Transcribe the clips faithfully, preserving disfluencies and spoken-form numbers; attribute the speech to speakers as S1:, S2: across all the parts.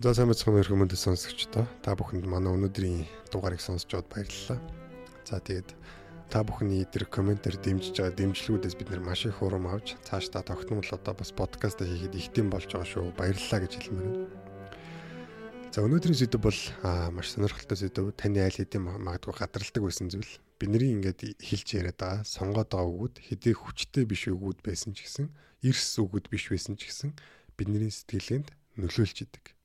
S1: За сайн бацхан өргөмөнд сонсогчдоо та бүхэнд манай өнөөдрийн дугаарыг сонсч аваад баярлалаа. За тэгээд та бүхний тэр комментээр дэмжиж байгаа дэмжлэгүүдээс бид нар маш их урам авч цааш та тогтмол одоо бас подкаст хийхэд ихтэйм болж байгаа шүү. Баярлалаа гэж хэлмээр байна. За өнөөдрийн сэдв бол маш сонирхолтой сэдв. Таны айл хэдийн магадгүй гадралдаг байсан зүйл. Бидний ингээд хэлж яриад байгаа сонгоод байгаа үгүүд хэдий хүчтэй биш үгүүд байсан ч гэсэн, эрс үгүүд биш байсан ч гэсэн бидний сэтгэлээнд нөлөөлж идэг.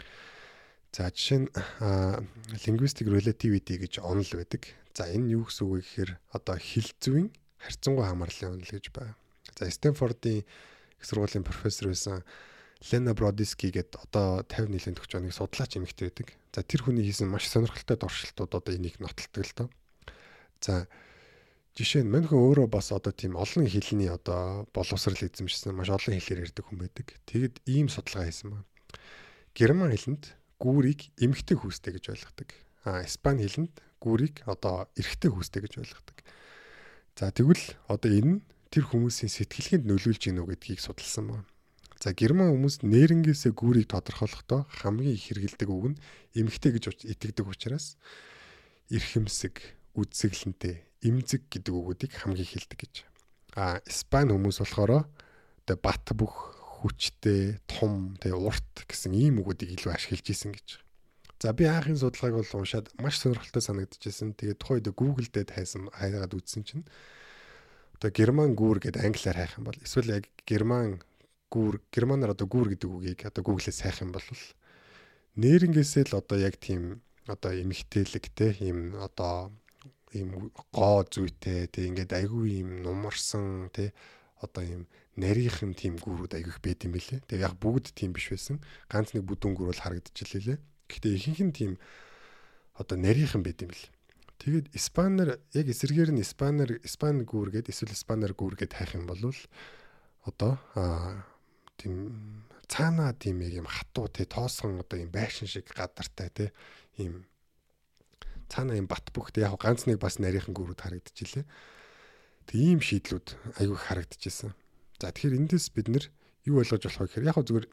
S1: За жишээ нь linguistic relativity гэж онол байдаг. За энэ юу гэсэн үг вэ гэхээр одоо хэл зүйн харьцангуй хамаарлын онол гэж байна. За Стэнфордын их сургуулийн профессор байсан Лена Бродисky гэдэг одоо пятьдесят нилийн төгч оныг судлаач эмэгтэй байдаг. За тэр хүний хийсэн маш сонирхолтой дуршилтууд одоо энийг нотолдог л доо. За жишээ нь мань хүн өөрөө бас одоо тийм олон хэлний одоо боловсрал эзэмшсэн маш олон хэлээр ярьдаг хүн байдаг. Тэгэд ийм судалгаа хийсэн байна. Герман хэлэнд гүүрийг эмхтэй хүүстэй гэж ойлгодог. А Испани хэлэнд гүүрийг одоо эрхтэй хүүстэй гэж ойлгодог. За тэгвэл одоо энэ нь тэр хүмүүсийн сэтгэлгээнд нөлөөлж гинүү гэдгийг судалсан байна. За герман хүмүүс нэрнгээсээ гүүрийг тодорхойлохдоо хамгийн их хэрэгэлдэг үг нь эмхтэй гэж итгэдэг учраас эрхэмсэг, үзэсгэлэнтэй, эмзэг гэдэг үгүүдийг хамгийн хэлдэг гэж. А Испани хүмүүс болохоор одоо бат бөх, хүчтэй, том, тэгээ урт гэсэн ийм үгүүдийг илүү ашиглаж исэн гэж. За би анхын судалгааг бол уншаад маш сонирхолтой санагдчихсэн. Тэгээд тухайн үед Google дээр хайсан хайгаад үзсэн чинь одоо герман гүүр гэдэг англиар хайх юм бол эсвэл яг герман гүүр, германаар одоо гүүр гэдэг үгийг одоо Google-ээс хайх юм бол нэрнгээсээ л одоо яг тийм одоо эмхтэлэгтэй ийм одоо ийм гоо зүйтэй тэг ингээд айгүй ийм нумарсан тэг одоо ийм нарийнхан тийм гүүрүүд айгүйх байд юм билээ. Тэгээ яг бүгд тийм биш байсан. Ганц нэг бүдүүн гүүр бол харагдчихлээ. Гэхдээ ихэнх нь тийм одоо нарийнхан байд юм бэл. Тэгээд Испанаар яг эсэргээр нь Испанаар Испани гүүр гээд эсвэл Испанаар гүүр гээд хайх юм бол одоо аа тийм цаанаа тийм яг юм хатуу тий тоосгон одоо юм байшин шиг гадартай тий ийм цаанаа юм бат бөхтэй яг ганц нэг бас нарийнхан гүүрүүд харагдчихлээ. Тэг ийм шийдлүүд айгүй харагдчихсан. За тэгэхээр эндээс бид нэр юу ойлгож болох вэ гэхээр яг зүгээр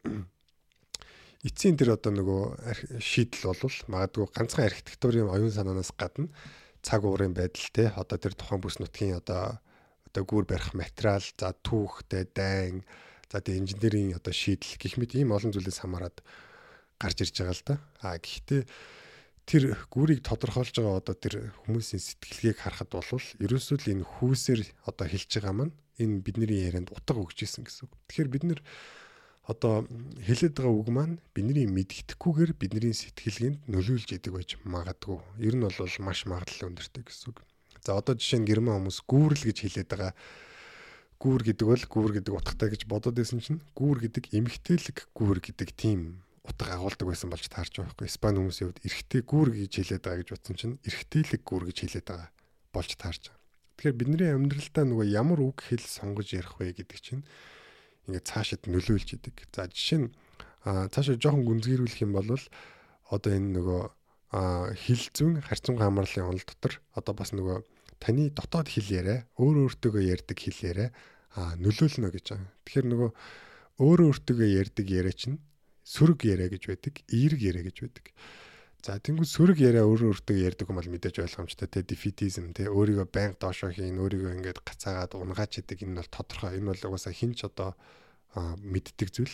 S1: эцсийн тэр одоо нөгөө шийдэл бол магадгүй ганцхан архитектурын оюун санаанаас гадна цаг уурын байдал те одоо тэр тухайн бүс нутгийн одоо одоо гүүр барих материал за түүхтэй дайн за тэр инженерийн одоо шийдэл гэх мэт ийм олон зүйлээс хамаарат гарч ирж байгаа л да. А гэхдээ тэр гүүрийг тодорхойлж байгаа одоо тэр хүмүүсийн сэтгэлгээг харахад бол ерөөсөө л энэ хүүсээр одоо хэлж байгаа маань энэ бидний ярианд утга өгч исэн гэсэн үг. Тэгэхээр бид нэр одоо хэлээд байгаа үг маань бидний мэддэхгүйгээр бидний сэтгэлгээнд нөлөөлж идэг байж магадгүй. Ер нь бол маш магадлал өндөртэй гэсэн үг. За одоо жишээ нь герман хүмүүс гүүрл гэж хэлээд байгаа. Гүүр гэдэг бол гүүр гэдэг утгатай гэж бодоод байсан чинь гүүр гэдэг эмхтэлэг гүүр гэдэг тийм утга агуулдаг байсан болж таарч байгаа байхгүй. Испани хүмүүсийн хувьд эрэгтэй гүүр гэж хэлээд байгаа гэж бодсон чинь эрэгтэйлэг гүүр гэж хэлээд байгаа болж таарч байгаа. Тэгэхээр бидний амьдралдаа нөгөө ямар үг хэл сонгож ярих вэ гэдэг чинь ингээд цаашид нөлөөлж идэг. За жишээ нь цаашаа жоохон гүнзгийрүүлэх юм бол одоо энэ нөгөө хэл зүйн харьцангуй хамаарлын онол дотор одоо бас нөгөө таны дотоод хэл яриа, өөр өөртөөгөө ярьдаг хэл яриа нөлөөлнө гэж байгаа. Тэгэхээр нөгөө өөр өөртөөгөө ярьдаг яриа чинь сөрөг яриа гэж байдаг, эерэг яриа гэж байдаг. За тэнгуү сөрөг яриа өөрөө өөртөө ярьдаг юм бол мэдээж ойлгомжтой те дефетизм те өөрийгөө байнга доошоо хийн өөрийгөө ингээд гацаагаад унгаач идэг энэ бол тодорхой энэ бол угаасаа хинч одоо мэддэг зүйл.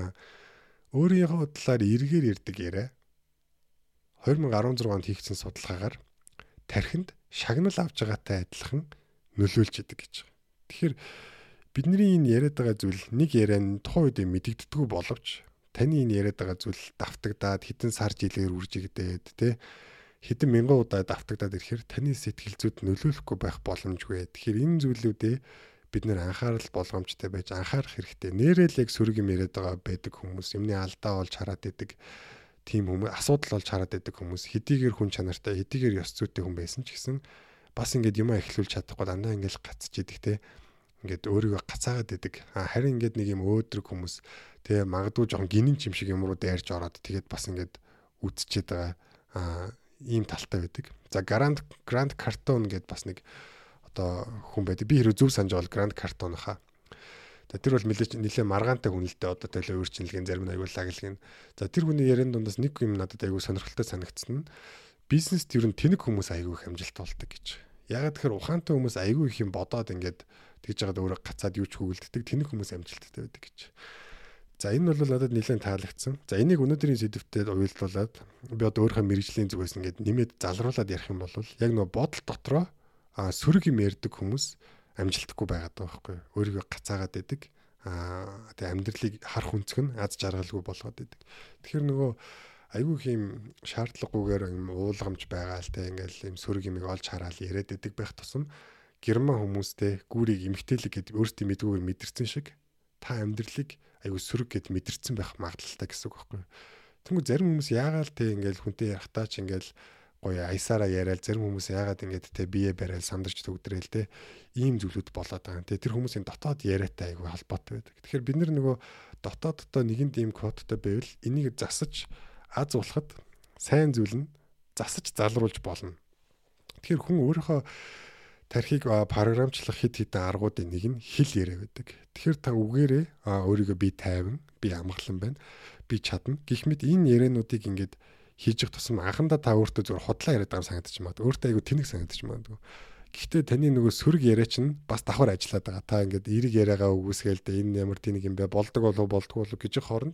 S1: Өөрийнхөө талаар эргээр ярьдаг яриа две тысячи десять онд хийгдсэн судалгаагаар тархинд шагнал авч байгаатай адилхан нөлөөлж идэг гэж. Тэгэхээр бидний энэ яриад байгаа зүйл нэг яриа нь тухайн үед мэдэгддэггүй боловч таны энэ яриад байгаа зүйл давтагдаад хэдэн сар жилээр үржигдээд тий хэдэн мянган удаа давтагдаад ирэхээр таны сэтгэл зүйд нөлөөлөхгүй байх боломжгүй. Тэгэхээр энэ зүйлүүдээ бид нэр анхаарал болгоомжтой байж анхаарах хэрэгтэй. Нэрэл яг сөрөг юм яриад байгаа байдаг хүмүүс, юмны алдаа болж хараад идэг тийм хүмүүс, асуудал болж хараад идэг хүмүүс, хэдийгээр хүн чанартай, хэдийгээр ёс зүйтэй хүн байсан ч гэсэн бас ингээд юм эхлүүлж чадахгүй дандаа ингээд гацж идэг те. Ингээд өөрийгөө гацаагаад идэг. Харин ингээд нэг юм өөдрөг хүмүүс тэгээ магадгүй жоохон гинэн чим шиг юм руу дайрж ороод тэгээд бас ингээд үдчихэд байгаа ийм талтай байдаг. За Гранд Гранд Картон гэдээ бас нэг одоо хүн байдаг. Би хэрэг зөв санаж бол Гранд Картон хаа. За тэр бол нэлээд нэлээд маргаантай хүнэлтэд одоо төлөө өөрчлөлгийн зарим нь аюул лаглгийн. За тэр хүний ярианд дундаас нэг юм надад аюул сонирхолтой санагдсан нь бизнест ер нь тэнэг хүмүүс аюул их амжилт болдог гэж. Ягаад тэгэхээр ухаантай хүмүүс аюул их юм бодоод ингээд тэгж жагаад өөрөө гацаад юу ч хөвөлддөг тэнэг хүмүүс амжилттай байдаг гэж. За энэ бол надад нэлээд таалагдсан. За энийг өнөөдрийн сэдвтээд уялдуулаад би одоо өөрийнхөө мэрэгжлийн зүгээс ингээд нэмээд залруулад ярих юм бол яг нөгөө бодол дотроо а сүрэг юм ярьдаг хүмүүс амжилтгүй байгаад байгаа байхгүй. Өөрийгөө гацаагаад байдаг. Аа тэгээ амьдралыг харах өнцг нь аз жаргалгүй болгоод байдаг. Тэгэхээр нөгөө айгүй юм шаардлагагүйгээр юм уулгамж байгаа л те ингээл юм сүрэг юмыг олж хараал яриад байдаг байх тусам герман хүмүүстэй гүүрийг эмгтээлэг гэдэг өөрсдийн мэдгүйгээр мэдэрсэн шиг та амьдралыг айгүй сүрэг гэд мэдэрсэн байх магадлалтай гэсэн үг байхгүй. Тэнгүү зарим хүмүүс яагаад те ингээл хүнтэй ярахтаа ч ингээл гоё аясаараа яриад зарим хүмүүс яагаад ингэж те бие барайл сандарч төгдрээл те ийм зүйлүүд болоод байгаа. Тэ тэр хүмүүсийн дотоод яриатай айгүй холбоотой байдаг. Тэгэхээр бид нар нөгөө дотооддоо нэгэн ийм кодтой байвал энийг засаж аз улахад сайн зүйл нь засаж залруулж болно. Тэгэхээр хүн өөрийнхөө тархийг програмчлах хэд хэдэн аргуудын нэг нь хэл яриа байдаг. Тэгэхээр та үгээрээ өөрийгөө би тайван, би амгалан байна, би чадна гэх мэт энэ яриануудыг ингээд хийж их тусам анхандаа та өөртөө зөвхөн хотлоо яриад байгаа санагдаж магадгүй. Өөртөө айгүй тэнэг санагдаж магадгүй. Гэхдээ таны нөгөө сүрэг яриа чинь бас давхар ажиллаад байгаа. Та ингээд эерэг яриагаа үгүйсгээл дээ энэ ямар тэнэг юм бэ? Болдог болов болдгоо болов гэж хооронд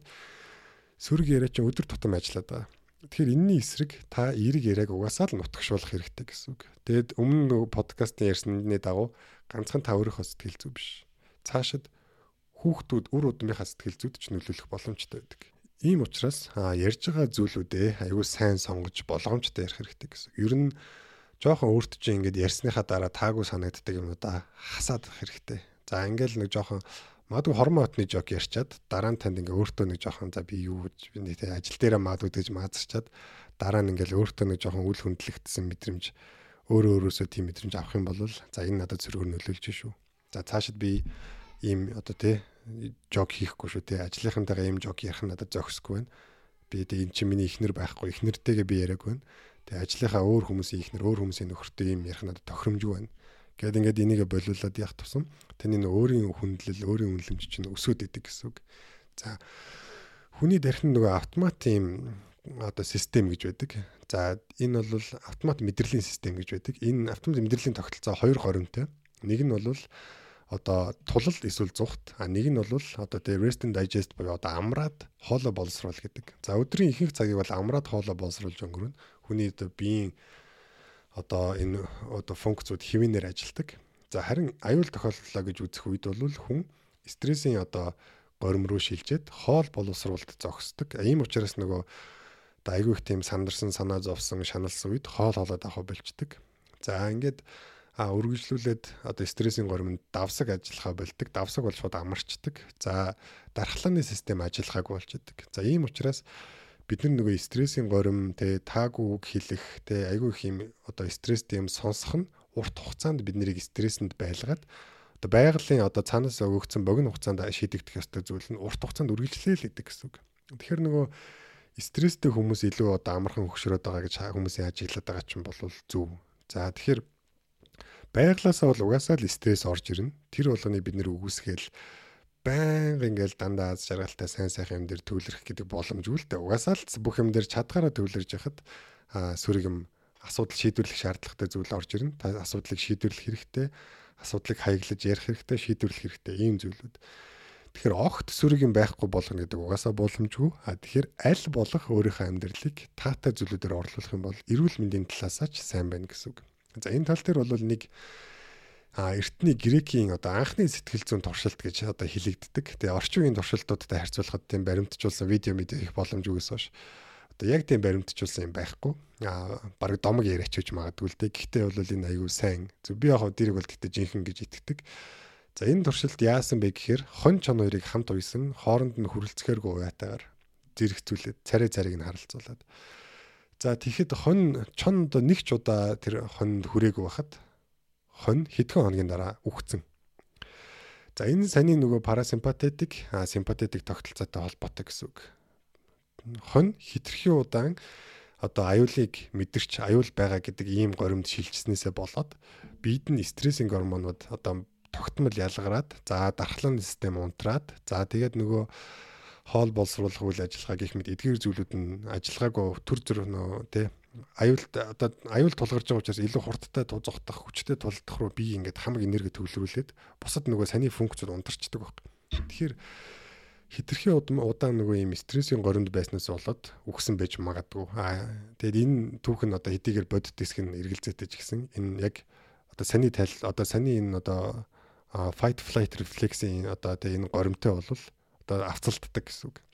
S1: сүрэг яриа чинь өдөр тутам ажиллаад байгаа. Тэгэхээр энэний эсрэг та эерэг яриаг угаасаа л нутагшуулах хэрэгтэй гэсэн үг. Тэгэд өмнө нөгөө подкастын ярьсны дагуу ганцхан та өөрийнхөө сэтгэл зүй биш. Цаашид хүүхдүүд үр удмынхаа сэтгэл зүйд ч нөлөөлөх боломжтой байдаг. Ийм учраас ярьж байгаа зүйлүүдээ аюул сайн сонгож болгоомжтой ярих хэрэгтэй гэсэн. Ер нь жоохон өөртөө чинь ингээд ярьсныхаа дараа таагүй санагддаг юмудаа хасаад хэрэгтэй. За ингээл нэг жоохон магадгүй хормон отны жок ярьчаад дараа нь танд ингээ өөртөө нэг жоохон за би юу гэж би нэг ажил дээрээ магадгүй гэж маазарчаад дараа нь ингээл өөртөө нэг жоохон үл хөндлөгдсөн мэдрэмж өөрөө өөрөөсөө тийм мэдрэмж авах юм бол за энэ надад зөргөр нөлөөлж шүү. За цаашид би ийм одоо тий жок хийхгүй шүү тий ажлынхантайгаа ийм жок ярих надад зохисгүй байна. Би тий эн чинь миний ихнэр байхгүй ихнэртэйгээ би яриаг байна. Тий ажлынхаа өөр хүмүүсийн ихнэр өөр хүмүүсийн нөхөртэй ийм ярих надад тохиромжгүй байна. Гэт ингээд энийгээ болиулаад явах тусам таны нөө өөрийн хүндлэл, өөрийн үнэлэмж чинь өсөд идэг гэсэн үг. За хүний дархин нөгөө автомат юм одоо систем гэж байдаг. За энэ бол автомат мэдрэлийн систем гэж байдаг. Энэ автомат мэдрэлийн тогтолцоо хоёр хоримтой. Нэг нь бол одоо тулал эсвэл зүхт, а нэг нь бол одоо тэ rest and digest буюу одоо амраад хоолой боловсруул гэдэг. За өдрийн ихэнх цагийг бол амраад хоолой боловсруулж өнгөрнө. Хүний одоо биеийн одоо энэ одоо функцүүд хэвийнээр ажилдаг. За харин аюул тохиолдлоо гэж үзэх үед бол хүн стрессийн одоо горим руу шилжээд хоол боловсруулалт зогсдог. Ийм учраас нөгөө айгүй их тийм сандарсан, санаа зовсон, шаналсан үед хоол хоолоод авах болчдөг. За ингээд а үргэлжлүүлээд одоо стрессийн горимд давсаг ажиллахаа болдог. Давсаг бол шууд амарчдаг. За дархлааны систем ажиллахаагүй болчихдог. За ийм учраас бид нар нөгөө стрессийн горим тэ таагүй үг хэлэх тэ айгүй их юм одоо стресстэй юм сонсох нь урт хугацаанд бид нарыг стрессэнд байлгаад одоо байгалийн одоо цаанаас өгөгдсөн богино хугацаанд шийдэгдэх ёстой зүйл нь урт хугацаанд үргэлжлээл гэдэг гэсэн үг. Тэгэхээр нөгөө стресстэй хүмүүс илүү одоо амархан хөшрөөд байгаа гэж хүмүүсийн ажиглаад байгаа ч юм бол зөв. За тэгэхээр байглаасаа бол угаасаа л стресс орж ирнэ. Тэр болгоныг бид нэр үгүйсгээл байнга ингээл дандаа аз жаргалтай сайн сайхан юм дээр төвлөрөх гэдэг боломжгүй л дээ. Угаасаа л бүх юм дээр чадхаараа төвлөрж яхад сүрэг юм асуудал шийдвэрлэх шаардлагатай зүйл орж ирнэ. Та асуудлыг шийдвэрлэх хэрэгтэй, асуудлыг хаяглаж ярих хэрэгтэй, шийдвэрлэх хэрэгтэй ийм зүйлүүд. Тэгэхээр огт сүрэг юм байхгүй болгоно гэдэг угаасаа боломжгүй. А тэгэхээр аль болох өөрийнхөө амьдралыг таатай зүйлүүдээр орлуулах юм бол эрүүл мэндийн талаасаа ч сайн байна гэсэн үг. За энэ тал дээр бол нэг а эртний грекийн одоо анхны сэтгэл зүйн туршилт гэж одоо хэлэгддэг. Тэгээ орчин үеийн туршилтуудтай харьцуулахад тийм баримтжуулсан видео мэдээ их боломжгүйс хойш одоо яг тийм баримтжуулсан юм байхгүй. А бараг домог яриач гэж магадгүй л дээ. Гэхдээ бол энэ аюу сайн. Зөв би яг дэрэг бол гэхдээ жинхэнэ гэж итгэдэг. За энэ туршилт яасан бэ гэхээр хон чон хоёрыг хамт уйсан хооронд нь хүрэлцэхээргүй уятаагаар зэрэгцүүлээд царай царийг нь харилцуулаад. За тэгэхэд хон чон одоо нэг ч удаа тэр хонд хүрээгүй байхад хон хэдхэн хоногийн дараа үхсэн. За энэ саний нөгөө парасимпатетик, а симпатетик тогтолцоотой холбоотой гэсэн үг. Хон хитрхи удаан одоо аюулыг мэдэрч аюул байгаа гэдэг ийм горимд шилжснээсээ болоод биед нь стрессийн гормонууд одоо тогтмол ялгараад за дархлааны систем унтраад за тэгээд нөгөө хоол боловсруулах үйл ажиллагаа гэх мэт эдгээр зүйлүүд нь ажиллагаагүй төр зөр нөө тий аюулт одоо аюул тулгарч байгаа учраас илүү хурдтай зогтох хүчтэй тулдах руу би ингээд хамаг энерги төвлөрүүлээд бусад нөгөө саний функцүүд ундарчдаг баг. Тэгэхээр хитрхи удаан нөгөө ийм стрессийн горимд байснаас болоод үхсэн байж магадгүй. Аа тэгээд энэ түүх нь одоо хэдийгээр бодит диск нь эргэлзээтэй ч гэсэн энэ яг одоо саний тал одоо саний энэ одоо fight flight reflex-ийн одоо тэгээд энэ горимтой бол одоо авцалддаг гэсэн үг.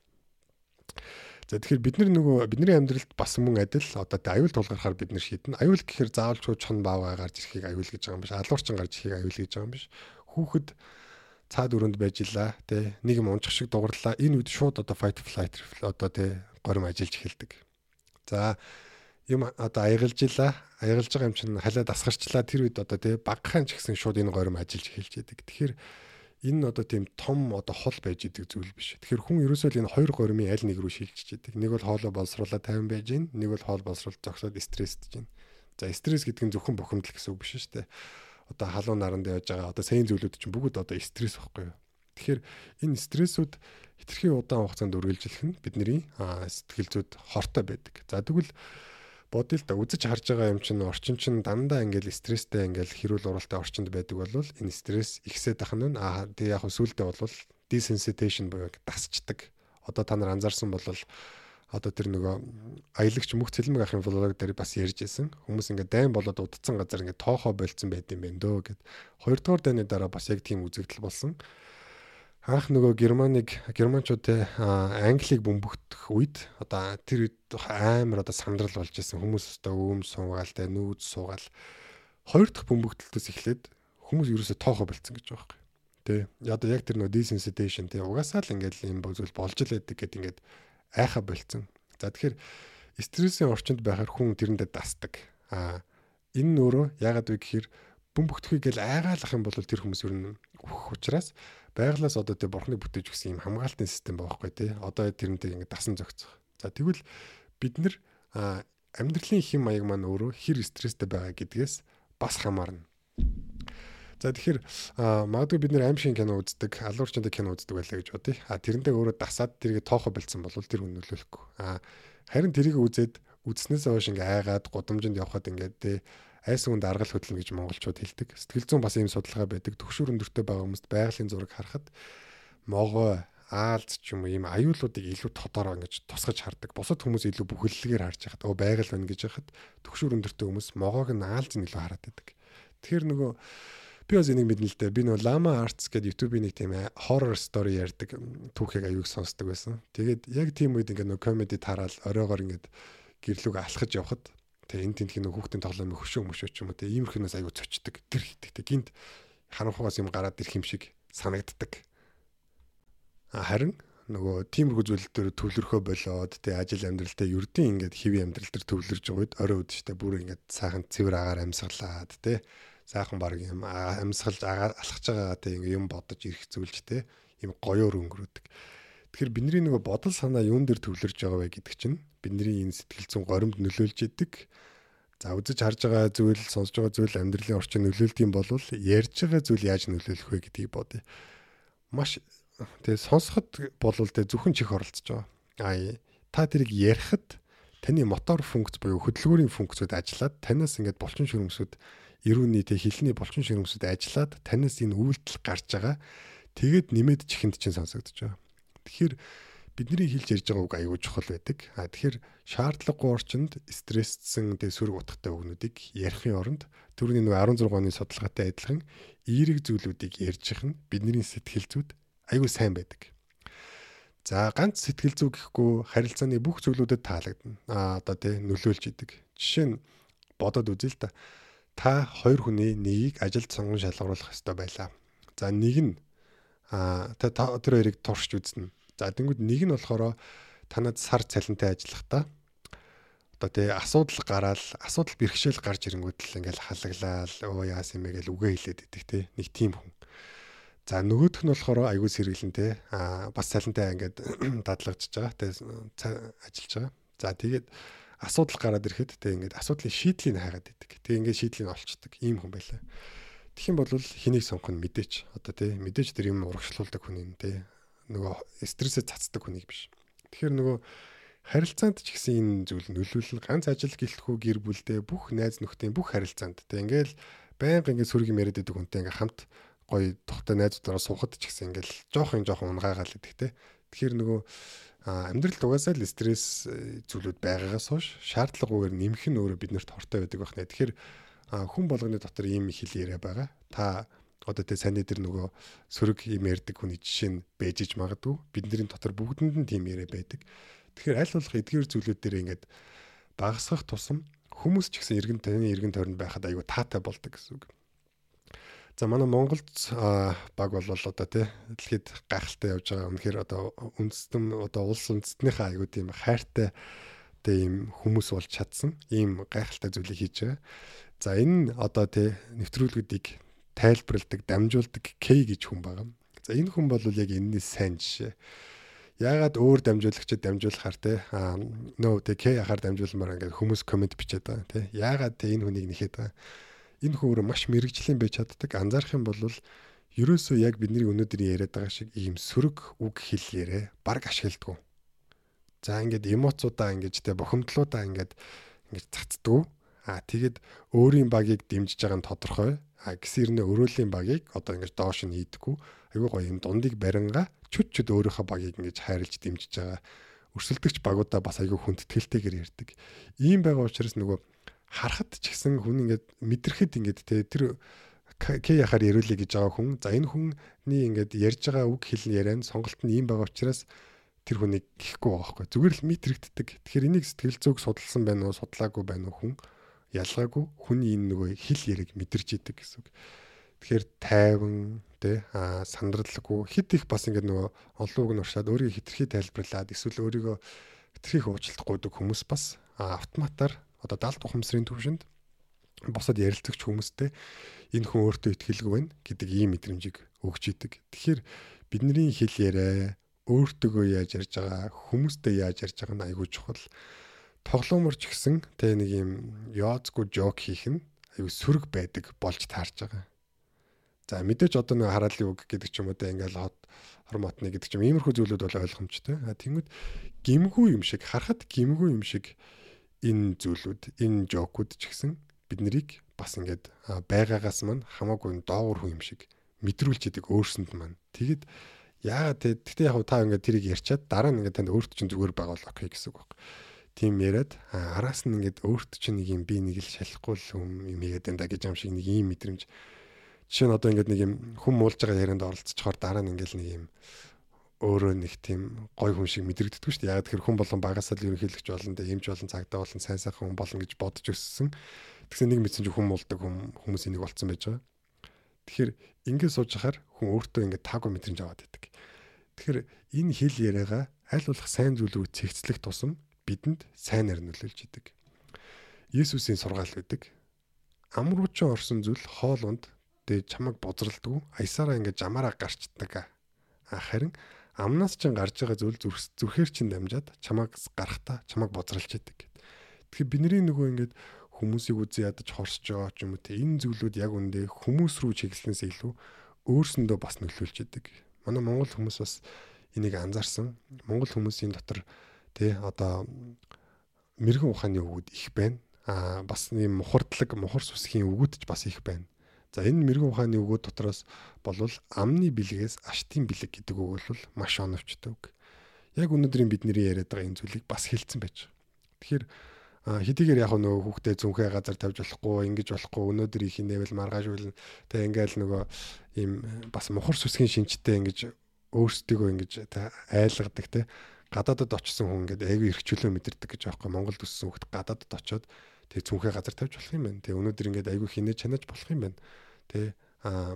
S1: За тэгэхээр бид нар нөгөө бидний амьдралд бас мөн адил одоо тэ аюул тулгархаар бид нар шийднэ. Аюул гэхээр заавал чон бааваа гарч ирэхийг аюул гэж байгаа юм биш. Алуурчин гарч ирэхийг аюул гэж байгаа юм биш. Хүүхэд цаад өрөөнд байж илаа тэ нэг юм унчих шиг дугарлаа. Энэ үед шууд одоо fight flight одоо тэ горим ажиллаж эхэлдэг. За юм одоо аягалж илаа. Аягалж байгаа юм чинь халаа дасгарчлаа. Тэр үед одоо тэ багахан ч гэсэн шууд энэ горим ажиллаж эхэлж яадаг. Тэгэхээр энэ одоо тийм том одоо хол байж идэг зүйл биш. Тэгэхээр хүн ерөөсөө л энэ хоёр горимын аль нэг рүү шилжиж идэг. Нэг бол хоолой боловсруулаад тайван байж гин, нэг бол хоол боловсруул зогсоод стрессдэж гин. За стресс гэдэг нь зөвхөн бухимдал гэсэн үг биш шүү дээ. Одоо халуун наранд явж байгаа одоо сайн зүйлүүд чинь бүгд одоо стресс байхгүй юу. Тэгэхээр энэ стрессүүд хитрхи удаан хугацаанд үргэлжлэх нь бидний сэтгэл зүйд хортой байдаг. За тэгвэл бодъё л да үзэж харж байгаа юм чинь орчин чинь дандаа ингээл стресстэй ингээл хэрүүл уралтай орчинд байдаг бол энэ стресс ихсээд ах нь аа тэг яг сүултээ бол desensitization буюу дасчдаг. Одоо та нар анзаарсан бол одоо тэр нөгөө аялагч мөх цэлмэг ахын влог дээр бас ярьж байсан. Хүмүүс ингээд дайн болоод удцсан газар ингээд тоохоо болцсон байд юм байна дөө гэд. Хоёрдугаар дайны дараа бас яг тийм үзэгдэл болсон. Анх нөгөө Германыг германчуудын Англиг бөмбөгдөх үед одоо тэр үед амар одоо сандрал болж исэн хүмүүс одоо өөм суугаал тэ нүүз суугаал хоёр дахь бөмбөгдөлтөөс эхлээд хүмүүс ерөөсө тоохоо болцсон гэж байгаа юм. Тэ одоо яг тэр нөгөө desensitization тэ угаасаа л ингээд юм зүйл болж л байдаг гэд ингээд айха болцсон. За тэгэхээр стрессийн орчинд байхаар хүн тэрэндээ дасдаг. А энэ нөрөө яагаад вэ гэхээр бөмбөгдөхийг л айгаалах юм бол тэр хүмүүс ер нь үхэх учраас байглаас одоо тэ бурхныг бүтээж өгсөн юм хамгаалтын систем байхгүй тий. Одоо тэрнтэй ингэ дасан зогцох. За тэгвэл бид нар амьдралын хэм маяг маань өөрөө хэр стресстэй байгаа гэдгээс бас хамаарна. За тэгэхээр магадгүй бид нэр аим шиг кино үздэг, алуурчтай кино үздэг байлаа гэж бодъё. А тэрнтэй өөрөө дасаад тэрийг тоохоо болцсон бол тэр хүн нөлөөлөхгүй. А харин тэрийг үзээд үзснээс хойш ингээ айгаад гудамжинд явхад ингээ тий айс үнд аргал хөдлөн гэж монголчууд хэлдэг. Сэтгэл зүйн бас ийм судалгаа байдаг. Төгшөр өндөртэй байгаа хүмүүст байгалийн зураг харахад могой, аалз ч юм уу ийм аюулуудыг илүү тодороо ингэж тусгаж хардаг. Бусад хүмүүс илүү бүхэлдэлгээр харж яхад оо байгаль байна гэж яхад төгшөр өндөртэй хүмүүс могойг нь аалз нь илүү хараад байдаг. Тэгэхээр нөгөө би бас энийг мэднэ л дээ. Би нөгөө Lama Arts гэдэг YouTube-ийн нэг тийм horror story ярьдаг түүхийг аюуг сонсдог байсан. Тэгээд яг тийм үед ингээ нөгөө comedy тараал оройгоор ингээ гэрлүүг алхаж явхад тэгээ энэ тентхийн хүүхдийн тоглоом хөшөө мөшөө ч юм уу тэгээ иймэрхнээс аюу цочдөг тэр хитэгтэй гинт харанхугаас юм гараад ирэх юм шиг санагддаг. Харин нөгөө тиймэрхүү зүйл дээр төвлөрөхөө болоод тэгээ ажил амьдралтай ердийн ингээд хэвийн амьдрал дээр төвлөрж байгаа үед орой үдштэй бүр ингээд сайхан цэвэр агаар амьсгалаад тэгээ сайхан баг юм амьсгалж агаар алхаж байгаа тэгээ юм бодож ирэх зүйлч тэгээ юм гоёор өнгөрөөдөг. Тэгэхээр бидний нөгөө бодол санаа юун дээр төвлөрж байгаа вэ гэдэг чинь бидний энэ сэтгэл зүйн горимд нөлөөлж идэг. За үзэж харж байгаа зүйл, сонсож байгаа зүйл амьдралын орчин нөлөөлдөг юм бол ярьж байгаа зүйл яаж нөлөөлөх вэ гэдгийг бодъё. Маш тэгээ сонсоход бол тэ зөвхөн чих оролцож байгаа. А та тэрийг ярихад таны мотор функц буюу хөдөлгүүрийн функцүүд ажиллаад танаас ингээд булчин ширхэмсүүд эрүүний тэ хилний булчин ширхэмсүүд ажиллаад танаас энэ үйлдэл гарч байгаа. Тэгээд нэмээд чихэнд чинь сонсогдож байгаа. Тэгэхээр бидний хэлж ярьж байгаа үг аюул чухал байдаг. А тэгэхээр шаардлагагүй орчинд стрессцэн тэ сөрөг утгатай үгнүүдийг ярихын оронд түрүүний нэг арван зургааны судалгаатай адилхан эерэг зүйлүүдийг ярьж их нь бидний сэтгэл зүйд аюул сайн байдаг. За ганц сэтгэл зүй гэхгүй харилцааны бүх зүйлүүдэд таалагдана. А одоо тэ нөлөөлж идэг. Жишээ нь бодоод үзье л да. Та хоёр хүний нэгийг ажилд сонгон шалгаруулах ёстой байлаа. За нэг нь а та тэр хоёрыг туршиж үзнэ. За тэнгууд нэг нь болохоор танад сар цалинтай ажиллахдаа одоо тий асуудал гараад асуудал бэрхшээл гарч ирэнгүүт л ингээл халаглал оо яасан юм бэ гэж үгээ хэлээд идэг тий нэг тийм хүн. За нөгөөх нь болохоор аягүй сэргэлэн тий а бас цалинтай ингээд дадлагчж байгаа тий ажиллаж байгаа. За тэгээд асуудал гараад ирэхэд тий ингээд асуудлын шийдлийг хайгаад идэг. Тэг ингээд шийдлийг олцдог ийм хүн байлаа. Тэгэх юм бол хэнийг сонгох нь мэдээч. Одоо тий мэдээж тэр юм урагшлуулдаг хүн юм тий. Нөгөө стрессээ цацдаг хүнийг биш. Тэгэхээр нөгөө харилцаанд ч гэсэн энэ зүйл нөлөөлөл ганц ажил гэлтгүй гэр бүлдээ бүх найз нөхдийн бүх харилцаанд тий ингээл байнга ингээд сүрэг юм яриад байдаг хүнтэй ингээд хамт гоё тухтай найзуудаараа суухад ч гэсэн ингээл жоохон жоохон унгаагаал идэх тий. Тэгэхээр нөгөө амьдралд угаасаа л стресс зүйлүүд байгаагаас хойш шаардлагагүйгээр нэмэх нь өөрөө биднэрт хортой байдаг байна. Тэгэхээр хүн болгоны дотор ийм хэл яриа байгаа. Та одоо тэ саний дээр нөгөө сөрөг юм ярьдаг хүний жишээ нь байж иж магадгүй. Бидний дотор бүгдэнд нь тийм яриа байдаг. Тэгэхээр аль болох эдгээр зүйлүүд дээр ингээд багасгах тусам хүмүүс ч гэсэн эргэн тойрны эргэн тойронд байхад аюу таатай болдог гэсэн үг. За манай Монголд баг бол одоо тий дэлхийд гайхалтай явж байгаа. Үнэхээр одоо үндэстэн одоо улс үндэстнийхээ аюу тийм хайртай тийм хүмүүс болж чадсан. Ийм гайхалтай зүйлийг хийж байгаа. За энэ одоо тий нэвтрүүлгүүдийг тайлбарладаг, дамжуулдаг K гэж хүн байгаа. За энэ хүн бол яг энэний сайн жишээ. Яагаад өөр дамжуулагчид дамжуулахаар тий нөө тий K ахаар дамжуулмаар ингээд хүмүүс комент бичээд байгаа тий. Яагаад тий энэ хүнийг нэхэд байгаа. Энэ хүн маш мэрэгжлийн байж чаддаг. Анзаарах юм бол ерөөсөө яг бидний өнөөдрийн яриад байгаа шиг ийм сөрөг үг хэл яриа баг ашигладаг. За ингээд эмоцудаа ингээд тэ бохомдлуудаа ингээд ингээд цацдаг. Аа тэгэд өөрийн багийг дэмжиж байгаа нь тодорхой. Аа гэсэн хэрнээ өрөөлийн багийг одоо ингээд доош нь хийдэггүй. Айгуу гоё юм дундыг баринга чүд чүд өөрийнхөө багийг ингээд хайрлж дэмжиж байгаа. Өрсөлдөгч багуудаа бас айгуу хүндэтгэлтэйгээр ярьдаг. Ийм байгаа учраас нөгөө харахад ч гэсэн хүн ингээд мэдрэхэд ингээд те тэр К яхаар яриулъя гэж байгаа хүн. За энэ хүний ингээд ярьж байгаа үг хэлний яриан сонголт нь ийм байгаа учраас тэр хүнийг гихгүй байгаа байхгүй. Зүгээр л мэдрэгддэг. Тэгэхээр энийг сэтгэл зүйг судалсан байна уу, судлаагүй байна уу хүн ялгаагүй хүний энэ нөгөө хэл яриг мэдэрч идэг гэсэн үг. Тэгэхээр тайван те а сандралгүй хит их бас ингээд нөгөө олон үг нь уршаад өөрийгөө хитрхи тайлбарлаад эсвэл өөрийгөө хитрхи уучлалт гуйдаг хүмүүс бас автоматар одоо даалт ухамсарын төвшөнд босоод ярилцагч хүмүүстэй энэ хүн өөртөө итгэлгүй байна гэдэг ийм мэдрэмжийг өгч идэг. Тэгэхээр бидний хэл яриа өөртөөгөө яаж ярьж байгаа, хүмүүстэй яаж ярьж байгаа нь айгүй чухал. Тоглоомор ч гэсэн тэ нэг юм яоцгүй жок хийх нь айгүй сөрөг байдаг болж таарч байгаа. За мэдээж одоо нэг хараалын үг гэдэг ч юм уу тэ ингээл хот форматны гэдэг ч юм иймэрхүү зүйлүүд бол ойлгомжтой. А тэгмэд гимгүү юм шиг харахад гимгүү юм шиг энэ зүйлүүд, энэ жокууд ч гэсэн биднийг бас ингээд байгаагаас мань хамаагүй доогуур хүн юм шиг мэдрүүлж идэг өөрсөнд маань. Тэгэд яагаад те тэгтээ яг та ингээд тэрийг ярьчаад дараа нь ингээд танд өөрт чинь зүгээр байгаа бол окей гэсэн үг баг. Тийм яриад араас нь ингээд өөрт чинь нэг юм би нэг л шалахгүй л юм яриад энэ гэж юм шиг нэг ийм мэдрэмж. Жишээ нь одоо ингээд нэг юм хүм муулж байгаа ярианд оролцохоор дараа нь ингээд нэг юм өөрөө нэг тийм гой хүн шиг мэдрэгддэг шүү дээ. Яг тэр хүн болон багасаа л ерөнхийлөгч болон тэ эмч болон цагдаа болон сайн сайхан хүн болно гэж бодож өссөн. Тэгсэн нэг мэдсэн чинь хүн мулдаг хүн хүмүүсийн нэг болцсон байж байгаа. Тэгэхээр ингээд сууж хахаар хүн өөртөө ингээд таагүй мэдрэмж аваад байдаг. Тэгэхээр энэ хэл яриагаа аль болох сайн зүйл рүү цэгцлэх тусам бидэнд сайнаар нөлөөлж идэг. Есүсийн сургаал байдаг. Ам руу ч орсон зүйл хоолунд тэ чамайг бозралдаг. Аясаараа ингээд жамаараа гарчдаг. Харин амнаас чинь гарч байгаа зүйл зүрхээр чинь дамжаад чамайг гарахтаа чамайг бозралж идэг. Тэгэхээр бидний нөгөө ингээд хүмүүсийг үзээ ядаж хорсож байгаа ч юм уу те энэ зүйлүүд яг үндэ хүмүүс рүү чиглэснээс илүү өөрсөндөө бас нөлөөлж идэг. Манай монгол хүмүүс бас энийг анзаарсан. Монгол хүмүүсийн дотор те одоо мэрэгэн ухааны өгүүд их байна. Аа бас нэм мухардлаг, мухар сүсгийн өгүүд ч бас их байна. За энэ мэрэгэн ухааны өгүүд дотроос болвол амны бэлгээс аштын бэлэг гэдэг үг бол маш оновчтой үг. Яг өнөөдрийн бидний яриад байгаа энэ зүйлийг бас хэлсэн байж байгаа. Тэгэхээр хэдийгээр яг нөгөө хүүхдээ зүнхээ газар тавьж болохгүй, ингэж болохгүй, өнөөдөр их нээвэл маргааш үл тэг ингээл нөгөө ийм бас мухар сүсгийн шинжтэй ингэж өөрсдийгөө ингэж айлгадаг те гадаадд очсон хүн ингээд айгүй эрхчлөө мэдэрдэг гэж аахгүй. Монголд өссөн хүүхд гадаадд очоод тэг зүнхээ газар тавьж болох юм байна. Тэг өнөөдөр ингээд айгүй хинээ чанаж болох юм байна. Тэ а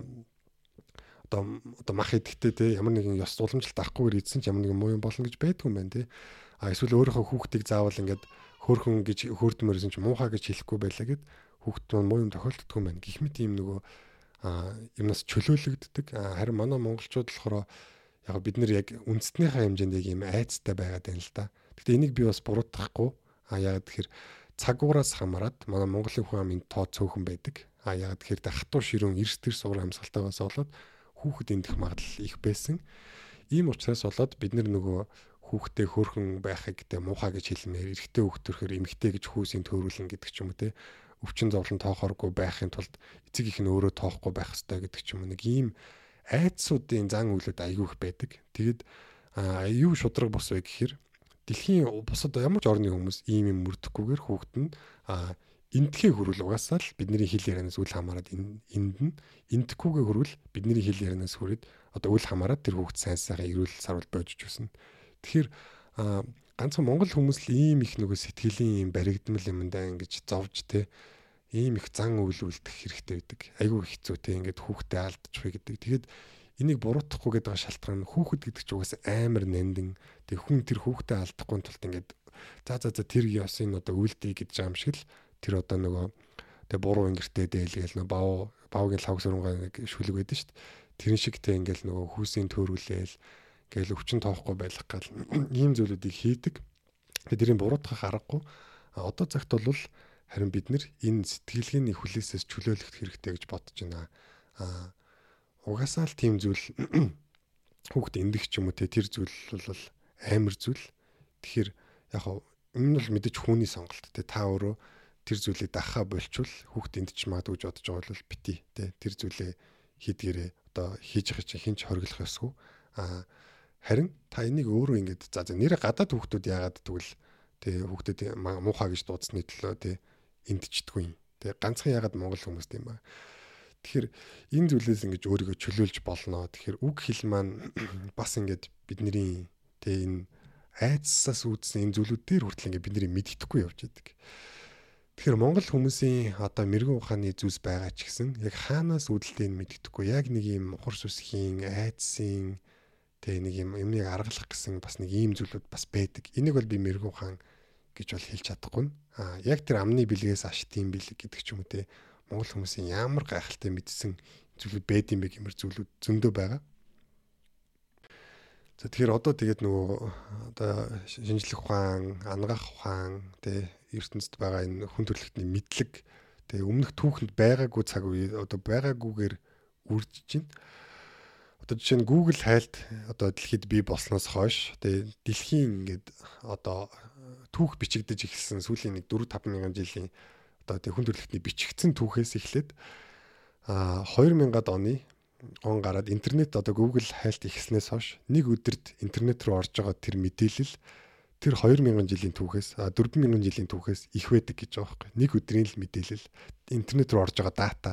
S1: одоо одоо мах идэхтэй те ямар нэгэн ёс уламжлалт авахгүйгээр ийдсэн ч ямар нэгэн муу юм болно гэж байдгүй юм байна те. А эсвэл өөрийнхөө хүүхдийг заавал ингээд хөөрхөн гэж хөөрдмөрсөн ч муухай гэж хэлэхгүй байлаа гэд хүүхд маань муу юм тохиолддог юм байна. Гэх мэт юм нөгөө юмнаас чөлөөлөгддөг. Харин манай монголчууд болохоор яг бид нар яг үндэстнийхээ хэмжээнд яг юм айцтай байгаад байна л да. Гэхдээ энийг би бас буруутгахгүй. А яг тэгэхээр цагуураас хамаарат манай монголын хүн амын тоо цөөхөн байдаг. А ягаад гэхээр хатуу ширүүн эрс төр сугар амьсгалтайгаас болоод хүүхэд эндэх магадлал их байсан. Ийм учраас болоод бид нөгөө хүүхдээ хөөрхөн байхыг тэ муухай гэж хэлмээр эрэгтэй хүүхдөрхөр эмэгтэй гэж хүүсийн төөрүүлэн гэдэг ч юм уу те өвчин зовлон тоохооргүй байхын тулд эцэг их нь өөрөө тоохгүй байх хэрэгтэй гэдэг ч юм уу нэг ийм айдсуудын зан үйлүүд айгүй их байдаг. Тэгэд юу шудраг бос вэ гэхээр дэлхийн бусад ямар ч орны хүмүүс ийм юм мөрдөхгүйгээр хүүхэд нь эндхээ хөрвөл угаасаа л бидний хэл ярианаас үл хамааран энд нь эндхгүйгээ хөрвөл бидний хэл ярианаас хүрээд одоо үл хамааран тэр хүүхэд сайн сайхан эрүүл сарвал боожж өснө. Тэгэхээр ганцхан монгол хүмүүс л ийм их нөгөө сэтгэлийн юм баригдмал юмдаа ингэж зовж те ийм их зан үйл үлдэх хэрэгтэй байдаг. Айгүй хэцүү те ингээд хүүхдээ алдчихвэ гэдэг. Тэгэд энийг буруутгахгүй гэдэг шалтгаан нь хүүхэд гэдэг чинь угаасаа амар нандин. Тэг хүн тэр хүүхдээ алдахгүй тулд ингээд за за за тэр ёсын одоо үйлдэй гэж байгаа юм шиг л тэр одоо нөгөө тэг буруу ингэртэй дээлгээл нөгөө бав бавгийн лавг сүрэнгээ нэг шүлэг байдаг шүү дээ. Тэрэн шиг тэг ингээл нөгөө хүүсийн төөрүүлээл ингээл өвчин тоохгүй байх гал ийм зүйлүүдийг хийдэг. Тэг тэрийг буруутгах аргагүй. Одоо цагт бол харин бид нэр энэ сэтгэлгээний хүлээсээс чөлөөлөх хэрэгтэй гэж бодож байна. Аа угаасаа л тийм зүйл хүүхд эндэх ч юм уу те тэр зүйл бол амар зүйл. Тэгэхээр яг хав энэ бол мэдээж хүний сонголт те та өөрөө тэр зүйлийг дахаа болчвол хүүхд эндэж магадгүй гэж бодож байгаа бол бити те тэр зүйлээ хийдгээрээ одоо хийж байгаа чинь хинч хориглох ёсгүй. Аа харин та энийг өөрөө ингэж за за нэрэ гадаад хүүхдүүд яагаад тэгвэл те хүүхдэд муухай гэж дуудсны төлөө те эндчдэггүй. Тэ ганцхан ягаад монгол хүмүүс тийм ба. Тэгэхээр энэ зүйлээс ингэж өөрийгөө чөлөөлж болно. Тэгэхээр үг хэл маань бас ингэж бидний тэ энэ айдсаас үүдсэн энэ зүйлүүд дээр хүртэл ингэ бидний мэддэхгүй явж байдаг. Тэгэхээр монгол хүмүүсийн одоо мэрэгэн ухааны зүйлс байгаа ч гэсэн яг хаанаас үүдэлтэйг мэддэхгүй. Яг нэг юм хурс үсхийн айдсын тэ нэг юм юмныг аргалах гэсэн бас нэг ийм зүйлүүд бас байдаг. Энийг бол би мэрэгэн ухаан гэж бол хэлж чадахгүй. А яг тэр амны бэлгээс ашт юм бэлэг гэдэг ч юм уу те монгол хүмүүсийн ямар гайхалтай мэдсэн зүйлүүд байд юм бэ гэмээр зүйлүүд зөндөө байгаа. За тэгэхээр одоо тэгээд нөгөө одоо шинжлэх ухаан, ангаах ухаан те ертөнцид байгаа энэ хүн төрөлхтний мэдлэг те өмнөх түүхэнд байгаагүй цаг үе одоо байгаагүйгээр үржиж байна. Одоо жишээ нь Google хайлт одоо дэлхийд бий болсноос хойш те дэлхийн ингээд одоо түүх бичигдэж эхэлсэн сүүлийн нэг дөрвөн таван мянган жилийн одоо тэг хүн төрөлхтний бичигдсэн түүхээс эхлээд а хоёр мянгад оны он гараад интернет одоо Google хайлт ихснээс хойш нэг өдөрт интернет рүү орж байгаа тэр мэдээлэл тэр хоёр мянган жилийн түүхээс дөрвөн мянган жилийн түүхээс их байдаг гэж байгаа байхгүй. Нэг өдрийн л мэдээлэл интернет рүү орж байгаа дата.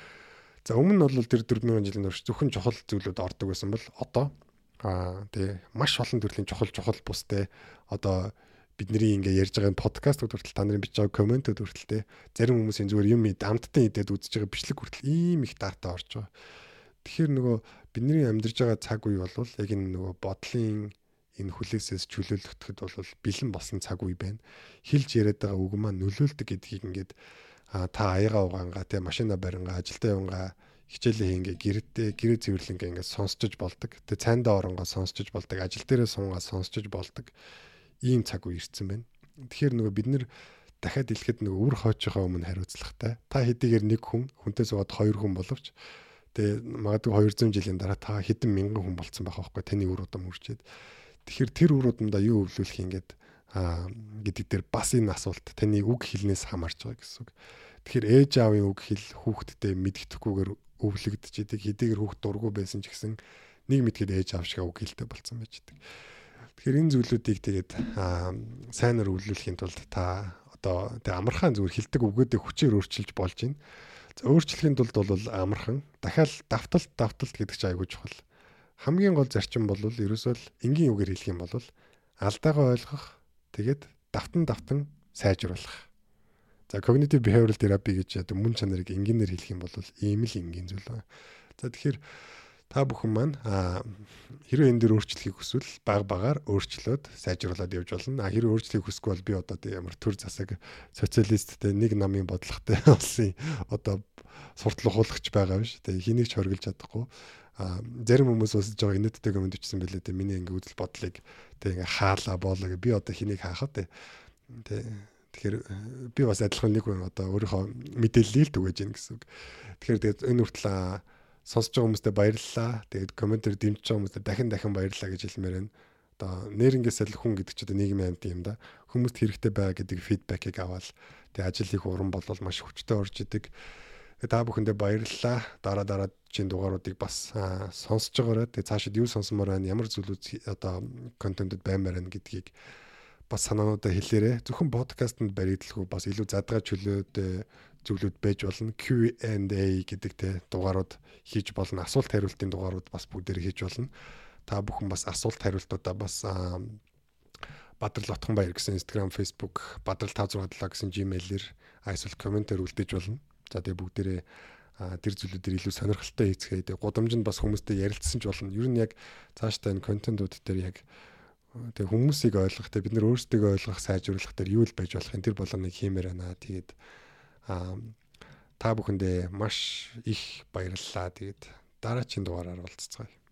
S1: За өмнө нь бол тэр дөрвөн мянган жилийн турш зөвхөн чухал зүйлүүд ордог байсан бол одоо аа тэгээ маш олон төрлийн чухал чухал бустай одоо бидний ингээ ярьж байгаа подкастууд хүртэл та нарын бичиж байгаа комментүүд хүртэл те зарим хүмүүсийн зүгээр юм амттан идээд үзэж байгаа бичлэг хүртэл ийм их дата орж байгаа. Тэгэхээр нөгөө бидний амьдарч байгаа цаг үе бол яг энэ нөгөө бодлын энэ хүлээсээс чөлөөлөгдөд бол бэлэн болсон цаг үе байна. Хилж яриад байгаа үг маань нөлөөлдөг гэдгийг ингээд та аяга угаангаа те машина барингаа ажилдаа явангаа хичээлээ хийнгээ гэрдээ гэрээ цэвэрлэнгээ ингээд сонсчиж болдог. Тэ цайндаа оронгоо сонсчиж болдог. Ажил дээрээ сунгаа сонсчиж болдог. Ийм цаг үе ирсэн байна. Тэгэхээр нөгөө бид нэр дахиад дэлгэхэд нөгөө үр хойчхоо өмнө хариуцлагатай. Та хэдийгээр нэг хүн хүнтэй суугаад хоёр хүн боловч тэгээ магадгүй хоёрдугаар жилийн дараа та хэдэн мянган хүн болцсон байх байхгүй таны үр удам үржээд. Тэгэхээр тэр үр удамдаа юу өвлүүлэх юм гээд аа гэдэг дээр бас энэ асуулт таны үг хэлнээс хамаарч байгаа гэсэн үг. Тэгэхээр ээж аавын үг хэл хүүхдтэй мэддэхгүйгээр өвлөгдөж идэг хэдийгээр хүүхд дургүй байсан ч гэсэн нэг мэдгээд ээж аав шиг үг хэлтэй болцсон байж идэг. Тэгэхээр энэ зүйлүүдийг тэгээд сайнаар өвлүүлэхийн тулд та одоо тэг амархан зүгээр хилдэг үгөөдөө хүчээр өөрчилж болж байна. За өөрчлөхийн тулд бол амархан дахиад давталт давталт гэдэг чинь айгүй чухал. Хамгийн гол зарчим бол ерөөсөө л энгийн үгээр хэлэх юм бол алдаагаа ойлгох тэгээд давтан давтан сайжруулах. За cognitive behavioral therapy гэж одоо мөн чанарыг энгийнээр хэлэх юм бол ийм л энгийн зүйл байна. За тэгэхээр та бүхэн маань хэрвээ энэ дөр өөрчлөхийг хүсвэл баг багаар өөрчлөөд сайжруулад явж болно. А хэрвээ өөрчлөхийг хүсэхгүй бол би одоо ямар төр засаг социалисттэй нэг намын бодлоготой болсон одоо суртал ухуулагч байгаа биш. Тэгээ хэнийг ч хоригдж чадахгүй. А зарим хүмүүс усаж байгаа инээдтэй комент бичсэн байлээ те миний ингээ үзэл бодлыг те ингээ хаалаа боолоо би одоо хэнийг хаахаа те. Тэ тэгэхээр Тэгэхээр би бас адилхан нэг хүн одоо өөрийнхөө мэдээллийг л түгэж гин гэсэн үг. Тэгэхээр тэгээд энэ хүртэл сонсож байгаа хүмүүстээ баярлалаа. Тэгээд комментээр дэмжиж байгаа хүмүүстээ дахин дахин баярлалаа гэж хэлмээр байна. Одоо нэрнээс л хүн гэдэг чинь одоо нийгмийн амьд юм да. Хүмүүст хэрэгтэй байгаа гэдэг фидбэкийг аваад тэгээд ажил их уран болвол маш хүчтэй орж идэг. Та бүхэндээ баярлалаа. Дараа дараа чинь дугааруудыг бас сонсож байгаарай. Тэгээд цаашид юу сонсомоор байна, ямар зүйлүүд одоо контентэд баймаар байна гэдгийг бас санаануудаа хэлээрэй. Зөвхөн подкастэнд баригдалгүй бас илүү задгаа чөлөөтэй зүйлүүд байж болно. Q and A гэдэг те дугаарууд хийж болно. Асуулт хариултын дугаарууд бас бүгдээр хийж болно. Та бүхэн бас асуулт хариултуудаа бас Бадрал Отгонбаяр гэсэн Instagram, Facebook, Бадрал five six seven гэсэн Gmail-ээр эсвэл комментээр үлдээж болно. За тэгээ бүгдээрээ тэр зүйлүүдээр илүү сонирхолтой хийцгээе. Тэгээ гудамжинд бас хүмүүстэй ярилцсан ч болно. Ер нь яг цаашдаа энэ контентууд дээр яг тэгээ хүмүүсийг ойлгох, тэгээ бид нар өөрсдөө ойлгох, сайжруулах дээр юу л байж болох юм тэр болгоныг хиймээр байна. Тэгээд аа та бүхэндээ маш их баярлалаа. Тэгээд дараагийн дугаараар уулзцгаая.